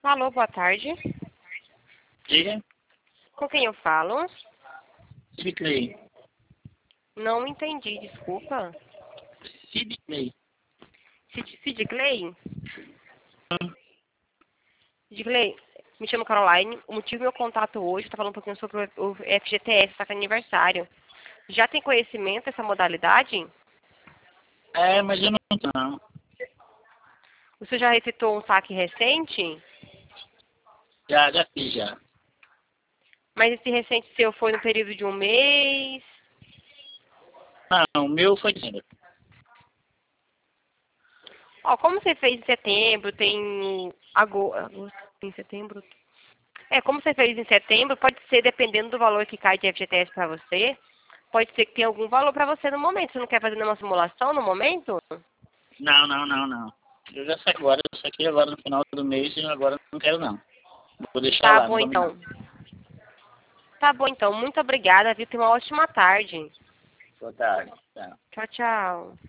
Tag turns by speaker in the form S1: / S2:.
S1: Alô, boa tarde.
S2: Diga.
S1: Com quem eu falo?
S2: Sidney.
S1: Não entendi, desculpa.
S2: Sidney.
S1: Sidney? Sidney, me chamo Caroline. O motivo do meu contato hoje está falando um pouquinho sobre o FGTS, está com aniversário. Já tem conhecimento dessa modalidade?
S2: É, mas eu não tenho, não.
S1: Você já efetuou um saque recente?
S2: Já fiz, já.
S1: Mas esse recente seu foi no período de um mês?
S2: Não, o meu foi dezembro.
S1: Ó, como você fez em setembro, tem agosto, em setembro. Como você fez em setembro, pode ser, dependendo do valor que cai de FGTS para você, pode ser que tenha algum valor para você no momento. Você não quer fazer nenhuma simulação no momento?
S2: Não. Eu já saí agora, eu saquei agora no final do mês e agora não quero, não. Vou deixar
S1: Tá
S2: lá,
S1: bom
S2: não vou me
S1: então.
S2: não.
S1: Tá bom então. Muito obrigada, viu? Tenha uma ótima tarde.
S2: Boa tarde. Tchau.
S1: Tchau, tchau.